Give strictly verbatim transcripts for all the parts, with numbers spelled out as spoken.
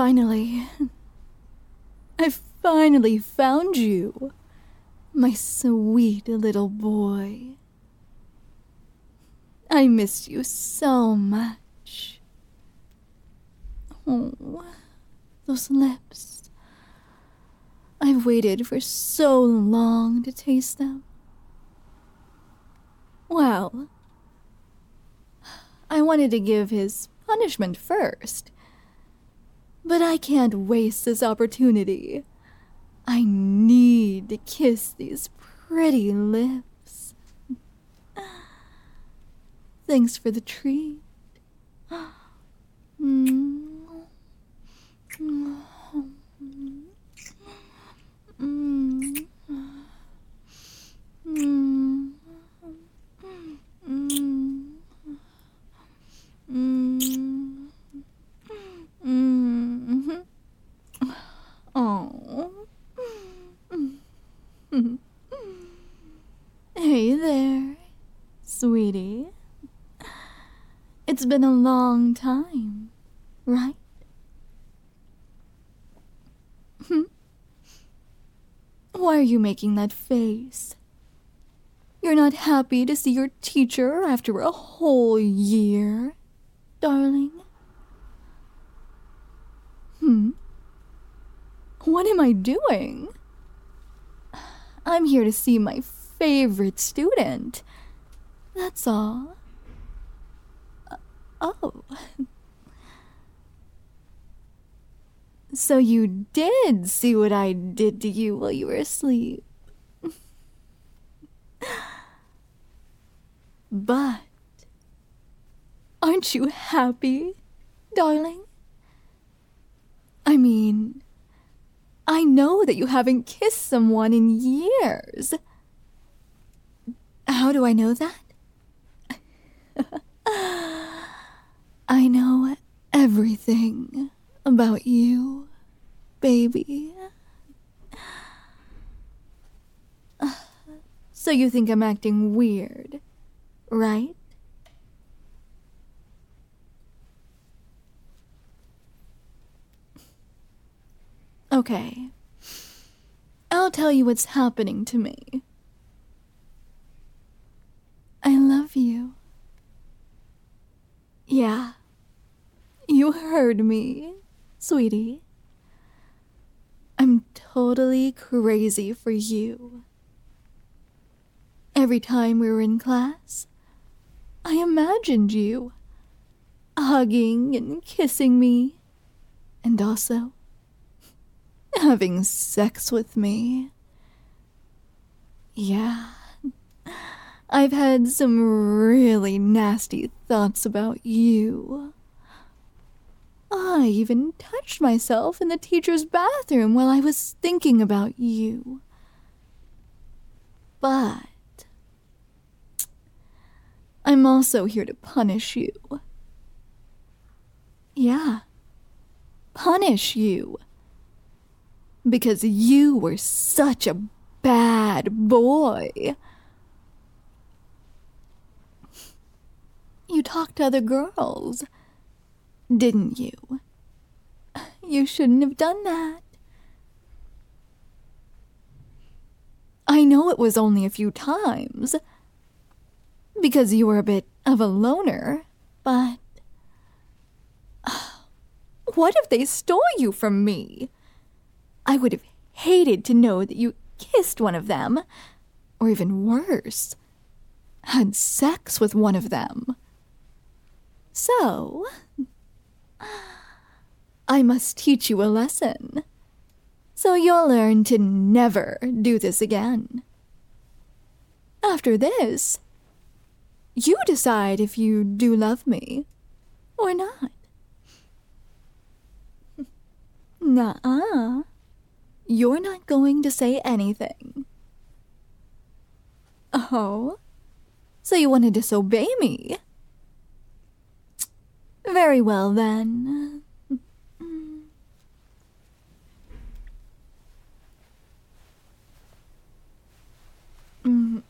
Finally. I finally found you. My sweet little boy. I missed you so much. Oh, those lips. I've waited for so long to taste them. Well, I wanted to give his punishment first, but I can't waste this opportunity. I need to kiss these pretty lips. Thanks for the treat. Mm. Mm. Mm. Mm. Mm. Mm. Mm. Oh. Hey there, sweetie. It's been a long time, right? Why are you making that face? You're not happy to see your teacher after a whole year, darling? Hmm? What am I doing? I'm here to see my favorite student. That's all. Uh, oh. So you did see what I did to you while you were asleep. But aren't you happy, darling? I mean, I know that you haven't kissed someone in years. How do I know that? I know everything about you, baby. So you think I'm acting weird, right? Okay. I'll tell you what's happening to me. I love you. Yeah. You heard me, sweetie. I'm totally crazy for you. Every time we were in class, I imagined you hugging and kissing me, and also having sex with me. Yeah, I've had some really nasty thoughts about you. I even touched myself in the teacher's bathroom while I was thinking about you. But I'm also here to punish you. Yeah, punish you. Because you were such a bad boy. You talked to other girls, didn't you? You shouldn't have done that. I know it was only a few times, because you were a bit of a loner, but what if they stole you from me? I would have hated to know that you kissed one of them, or even worse, had sex with one of them. So, I must teach you a lesson, so you'll learn to never do this again. After this, you decide if you do love me or not. Nuh-uh. You're not going to say anything. Oh? So you want to disobey me? Very well, then. Mm.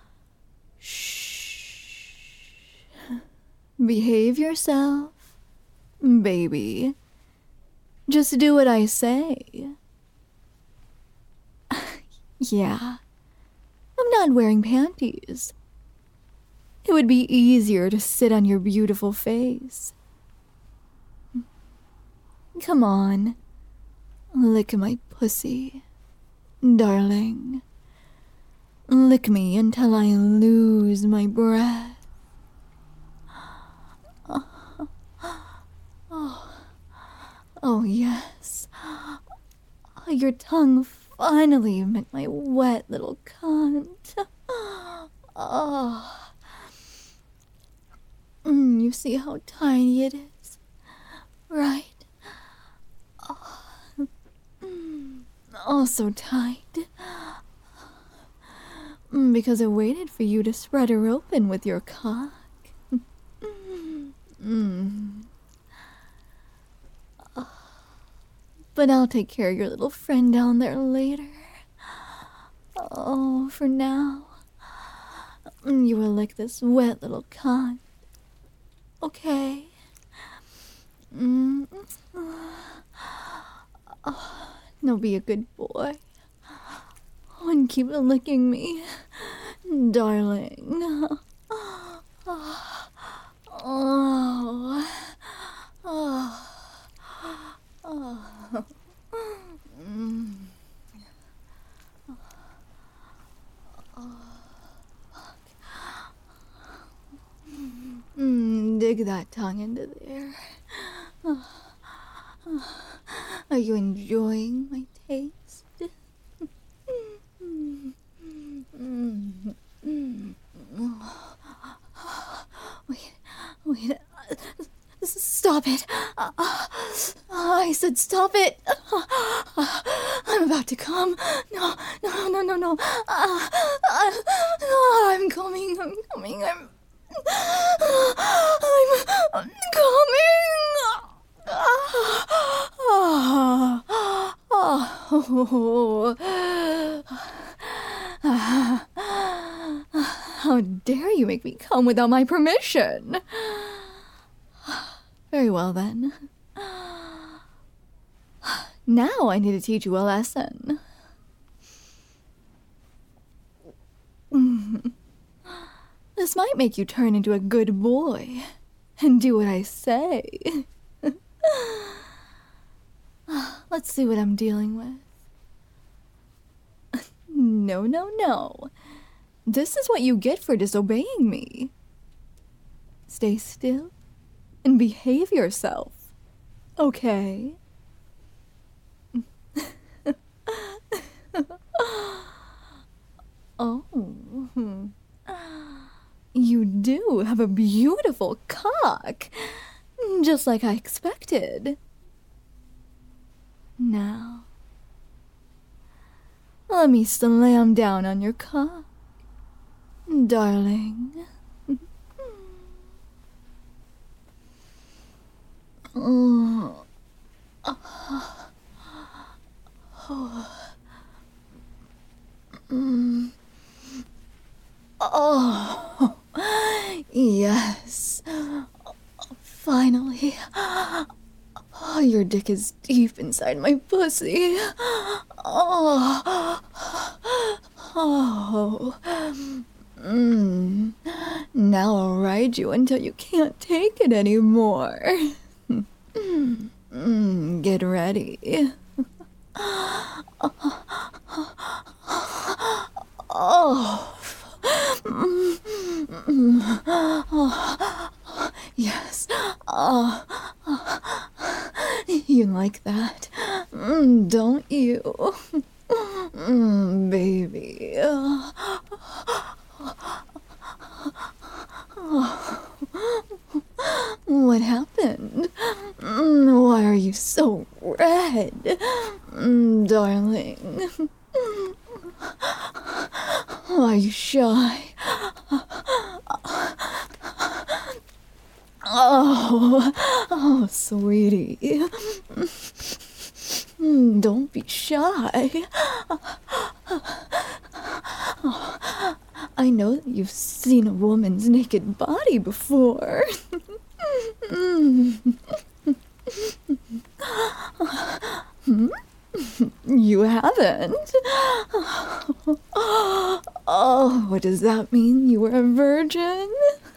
Shh. Behave yourself baby. Just do what I say. Yeah, I'm not wearing panties. It would be easier to sit on your beautiful face. Come on, lick my pussy, darling. Lick me until I lose my breath. Oh, oh, oh yes. Oh, your tongue finally met my wet little cunt. Oh. Mm, you see how tiny it is, right? Oh, mm, oh so tight. Mm, because I waited for you to spread her open with your cock. mm. Oh, but I'll take care of your little friend down there later. Oh, for now, you will lick this wet little cunt. Okay. Mm. Oh, now be a good boy. Oh, and keep licking me, darling. Oh, oh, oh, oh. Mm. Mm, dig that tongue into there. Oh, oh. Are you enjoying my taste? mm, mm, mm. Wait, wait. Stop it. Uh, I said stop it. Uh, I'm about to come. No, no, no, no, no. Uh, uh, I'm coming. I'm coming. I'm... I'm, I'm coming. Oh, oh, oh. How dare you make me come without my permission? Very well then. Now I need to teach you a lesson. This might make you turn into a good boy and do what I say. Let's see what I'm dealing with. No, no, no. This is what you get for disobeying me. Stay still and behave yourself, okay? Oh, you do have a beautiful cock, just like I expected. Now, let me slam down on your cock, darling. Oh. Oh. Oh. Mm. Oh. Yes. Finally. Oh, your dick is deep inside my pussy. Oh. Oh. Mm. Now I'll ride you until you can't take it anymore. Mm, get ready. Oh. Oh. Yes. Oh. You like that? Mm, don't you? Mm, baby. What happened? Mm, why are you so red? Mm, darling. Are you shy? Oh, oh, sweetie. Mm, don't be shy. Oh, I know that you've seen a woman's naked body before. Mm. haven't. Oh, does that mean you were a virgin?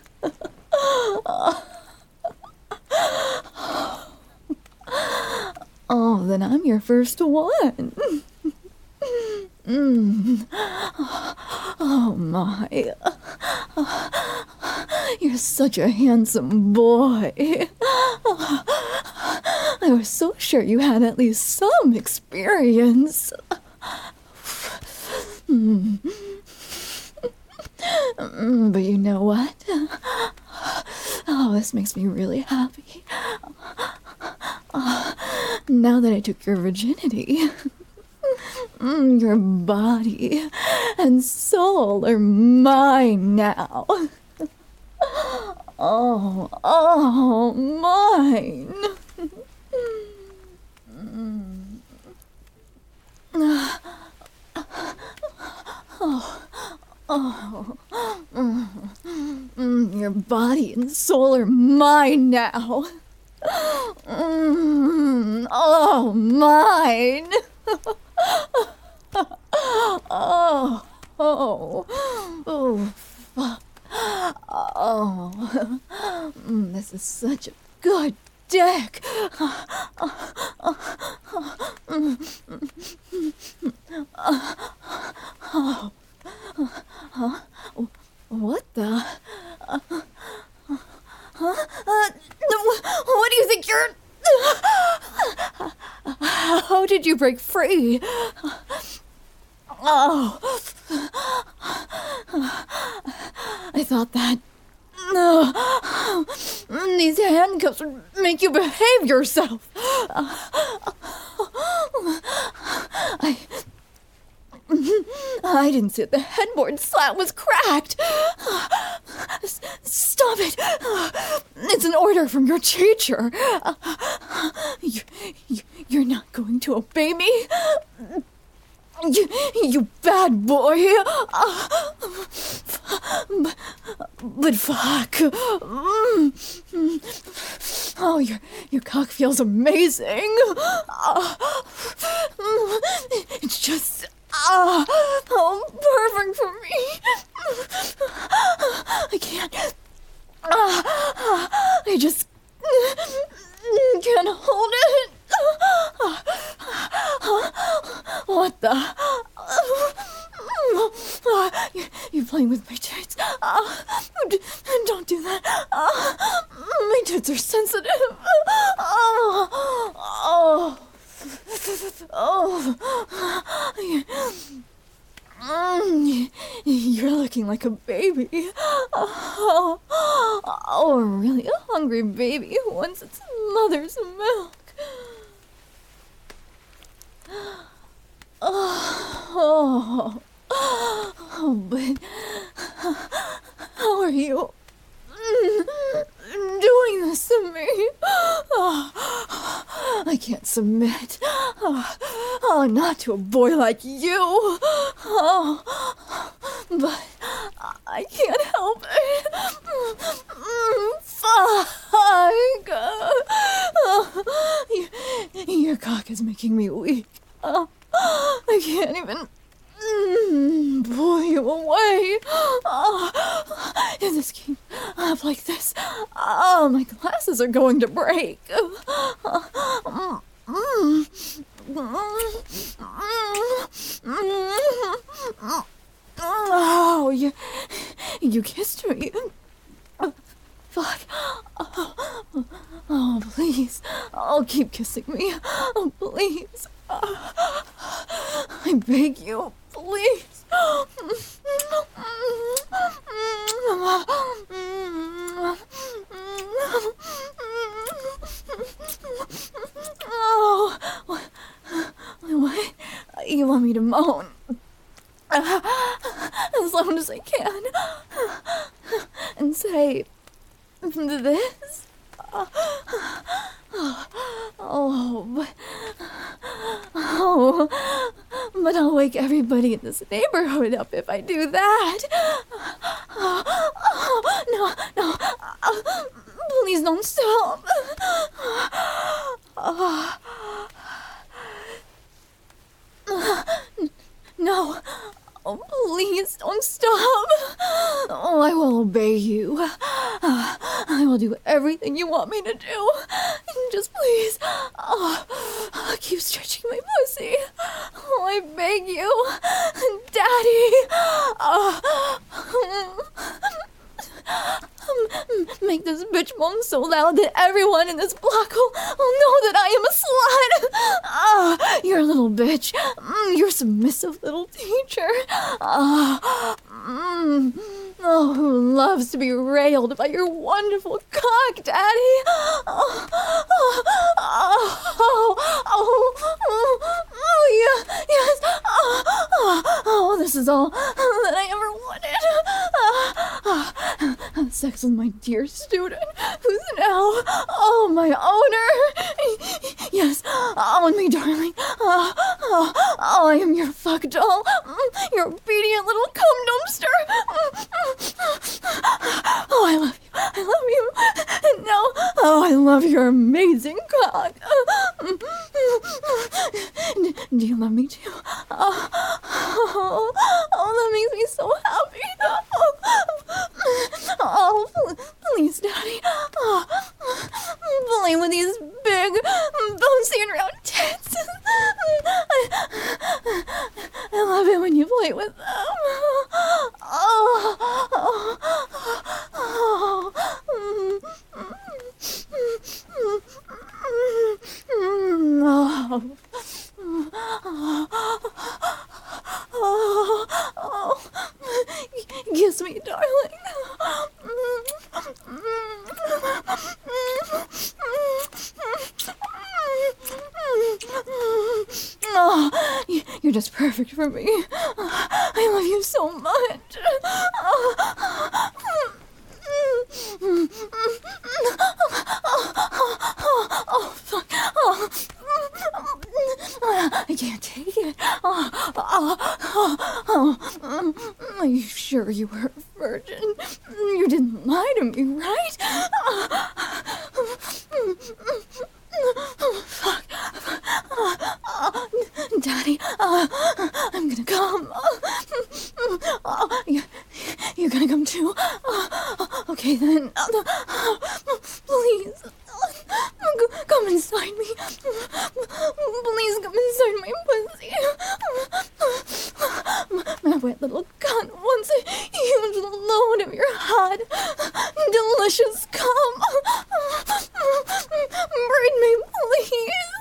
Oh, then I'm your first one. Mm. Oh my. You're such a handsome boy. I was so sure you had at least some experience. Mm. Mm, but you know what? Oh, this makes me really happy. Uh, now that I took your virginity, mm, your body and soul are mine now. Oh, oh, mine. Mm. Oh, oh, mm, mm, your body and soul are mine now. Mm, oh, mine. Oh, oh, oh, fuck. Oh, mm, this is such a good dick. Oh, huh? What the? Uh, huh? Uh, what do you think you're... How did you break free? Oh, I thought that... No, these handcuffs would make you behave yourself. I... I didn't see that the headboard slat was cracked. S- Stop it. It's an order from your teacher. You, you, you're not going to obey me? You, you bad boy. But, but fuck. Oh, your, your cock feels amazing. It's just... Ah, oh, perfect for me. I can't. Ah, I just can't hold it. What the? You're, you're playing with my tits. Don't do that. My tits are sensitive. Oh, oh. Oh, mm, you're looking like a baby. Oh, oh, a really hungry baby who wants its mother's milk. Oh, oh, but how are you doing this to me? Oh, I can't submit. Oh, oh, not to a boy like you. Oh, but I can't help it. Fuck. Oh, your, your cock is making me weak. Oh, I can't even mm, pull you away. Oh, if this keeps up like this, oh, my glasses are going to break. Oh, oh, you, you kissed me. Oh, fuck. Oh, oh, please. Oh, keep kissing me. Oh, please. I beg you, please. Oh, what? What? You want me to moan? As loud as I can. And say this? Oh, but... Oh, but I'll wake everybody in this neighborhood up if I do that. Oh, no, no. Please don't stop. No. Oh, please don't stop. Oh, I will obey you. I will do everything you want me to do. Just please, oh, keep stretching my pussy. Oh, I beg you. Daddy. Oh. Make this bitch moan so loud that everyone in this block will, will know that I am a slut. Ah, you're a little bitch. Mm, you're a submissive little teacher. Ah, mm, oh, who loves to be railed by your wonderful cock, Daddy. Oh, oh, oh, oh, oh, oh, yeah, yes. Oh, oh, oh, this is all that I ever wanted. Ah, ah. Sex with my dear student, who's now, oh, my owner. Yes, own me, darling. Oh, oh, oh, I am your fuck doll, your obedient little cum dumpster. Oh, I love you, I love you. And now, oh, I love your amazing cock. Do you love me too? Oh, oh, oh, that makes me so happy. Oh, oh, please, Daddy. Oh, play with these big, bouncy and round tits. I, I love it when you play with them. Oh, oh, oh, oh, oh, oh, oh, kiss me, darling. Oh, you're just perfect for me. I love you so much. Oh, fuck. Oh. I can't take it. Oh, oh, oh, oh. Are you sure you were a virgin? You didn't lie to me, right? Oh, fuck. Oh, Daddy, uh, I'm gonna come. Oh, you, you're gonna come too? Oh, okay then. Please. Come inside me. Please come inside my pussy. My wet little cunt wants a huge load of your hot, delicious cum. Breed me, please.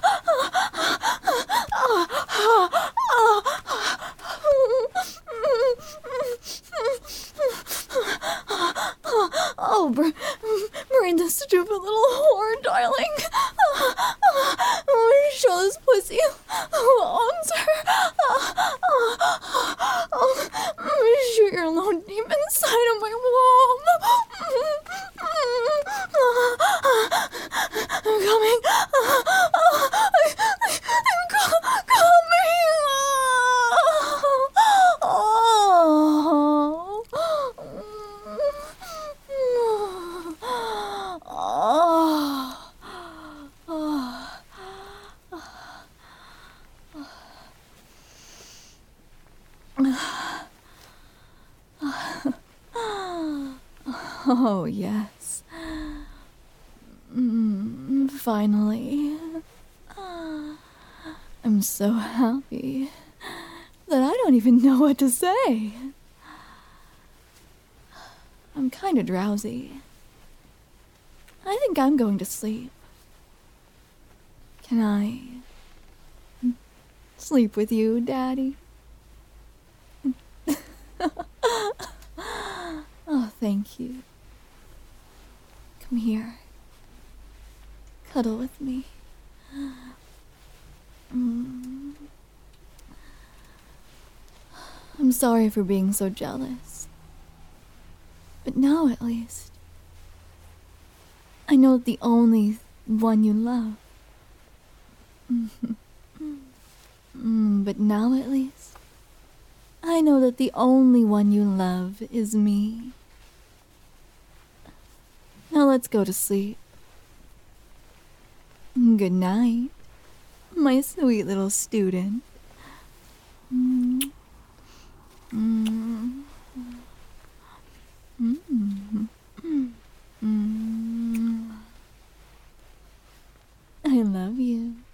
Oh, br- bring this stupid little whore, darling. Oh, show this pussy who owns her. Oh, shoot your load deep inside of my womb. I'm coming. I'm co- coming. Oh. Oh, yes. Mm, finally. I'm so happy that I don't even know what to say. I'm kind of drowsy. I think I'm going to sleep. Can I sleep with you, Daddy? Oh, thank you. Come here. Cuddle with me. Mm. I'm sorry for being so jealous. But now, at least, I know the only one you love. Mm, but now, at least, I know that the only one you love is me. Now let's go to sleep. Good night, my sweet little student. Mm. Mm. Mm. Mm. I love you.